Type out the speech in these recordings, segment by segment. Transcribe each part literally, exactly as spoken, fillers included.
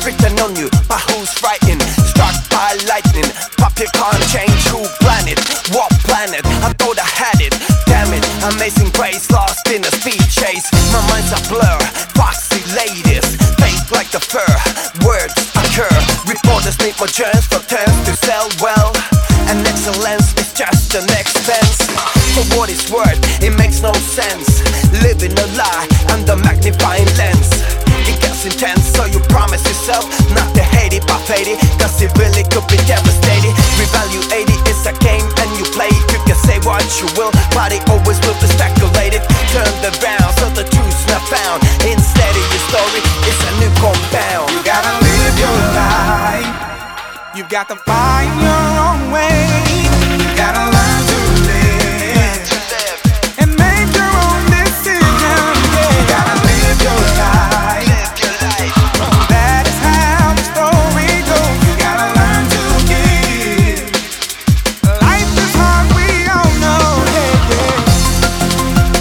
written on you, but who's writing? Struck by lightning, pop you can't change who planet. What planet? I thought I had it. Damn it, amazing grace, lost in a speed chase. My mind's a blur, foxy ladies, fake like the fur. Words occur, reporters need more germs for terms to sell well. And excellence is just an expense. For what it's worth, it makes no sense. Living a lie under magnifying lens. It gets intense, so you promise yourself not to hate it, but fade it, cause it really could be devastating. Revalue eighty is a game and you play it. You can say what you will, but it always will be speculated. Turned around, so the truth's not found. Instead of your story, it's a new compound. You gotta live your life. You got to find your own way. You gotta learn to live, To live, and make your own decision. Yeah. You gotta live your life. live your life. That is how the story goes. You gotta learn to give. Life is hard, we all know. Yeah, yeah.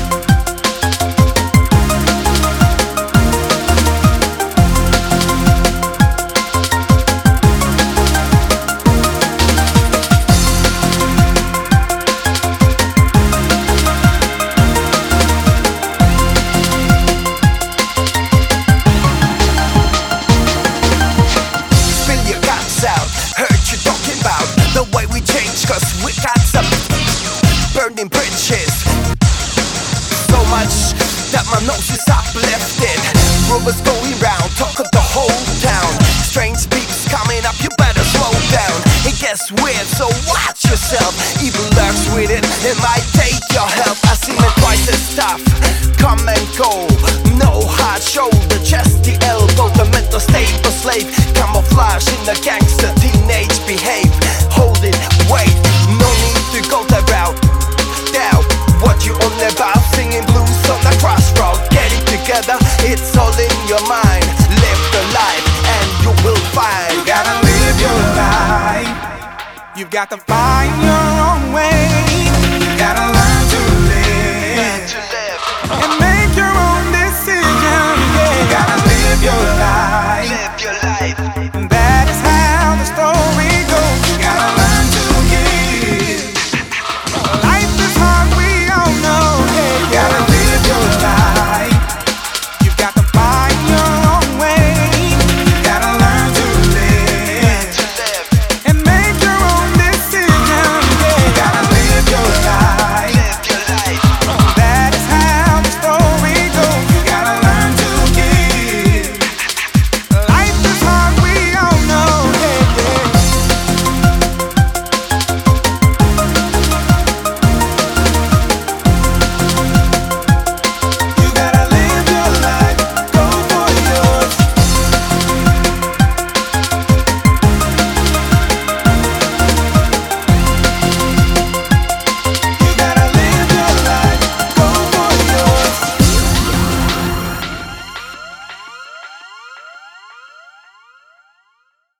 Spill your guts out, heard you talking about the way we change, cause we got some burning bridges. So much that my nose is uplifted. Rumors going round, talk of the whole town. Strange beats coming up, you better slow down. It gets weird, so watch yourself. Evil lurks with it, it might take your help. I see my twice as tough, come and go. No hard shoulder, just the elbow. The mental stable slave, camouflage in the gangster teenage behave. Hold it, wait, no need to go that route. Doubt what you on about, singing blues on the crossroad. Get it together, it's all in your mind. Live the life and you will find. You gotta live your life. You've got to find your own way. You gotta learn to live, To live, and make your own decision. Yeah. You gotta live your life.